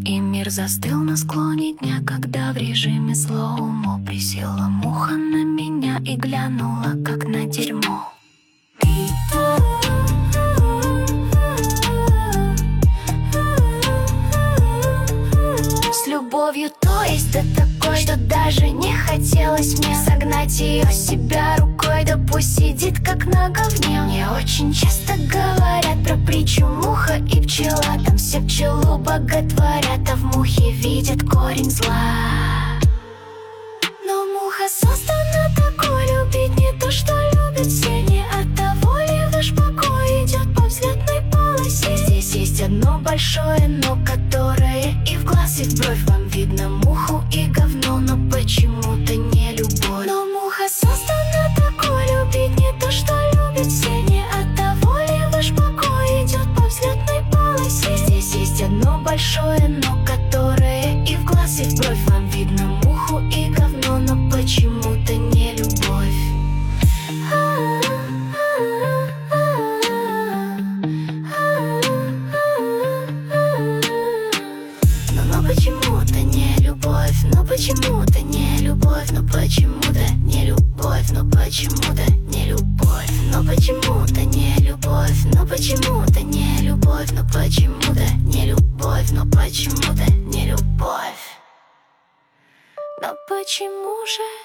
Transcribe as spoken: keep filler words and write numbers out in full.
И мир застыл на склоне дня, когда в режиме слоумо присела муха на меня и глянула, как на дерьмо. С любовью, то есть до такой, что даже не хотелось мне согнать ее с себя рукой, да пусть сидит как на говне. Мне очень часто говорят про притчу муха и пчела. Там все пчелу боготворят, а в мухе видят корень зла. Но муха создана такой, любить не то, что любят все. Не от того ли ваш покой идет по взлетной полосе? Здесь есть одно большое но, которое и в глаз, и в бровь вам видно. Муху и говно, но почему-то не любовь. Но муха создана такой, любить не то, что любят все. Не от того ли ваш покой идет по взлетной полосе? Здесь есть одно большое но, которое и в глаз, и в бровь вам видно. Муху и говно, но почему-то не любовь. Но почему-то не любовь, но почему-то не любовь, но почему-то не любовь, но почему-то не любовь, но почему-то не любовь, но почему-то не любовь, но почему-то не любовь, но почему-то не любовь. Но почему же?